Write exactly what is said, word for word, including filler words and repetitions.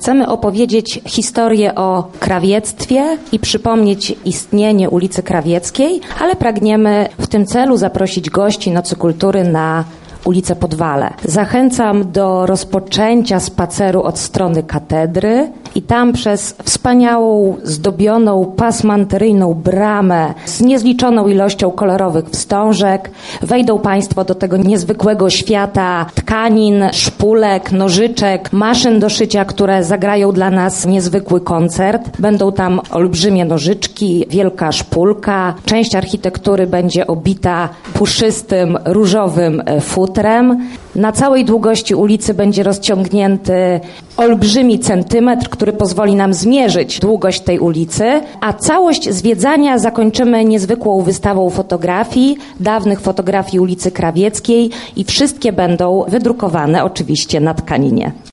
Chcemy opowiedzieć historię o krawiectwie i przypomnieć istnienie ulicy Krawieckiej, ale pragniemy w tym celu zaprosić gości Nocy Kultury na ulicę Podwale. Zachęcam do rozpoczęcia spaceru od strony katedry i tam przez wspaniałą, zdobioną pasmanteryjną bramę z niezliczoną ilością kolorowych wstążek wejdą Państwo do tego niezwykłego świata tkanin, szpulek, nożyczek, maszyn do szycia, które zagrają dla nas niezwykły koncert. Będą tam olbrzymie nożyczki, wielka szpulka. Część architektury będzie obita puszystym, różowym futrem. Na całej długości ulicy będzie rozciągnięty olbrzymi centymetr, który pozwoli nam zmierzyć długość tej ulicy, a całość zwiedzania zakończymy niezwykłą wystawą fotografii, dawnych fotografii ulicy Krawieckiej i wszystkie będą wydrukowane oczywiście na tkaninie.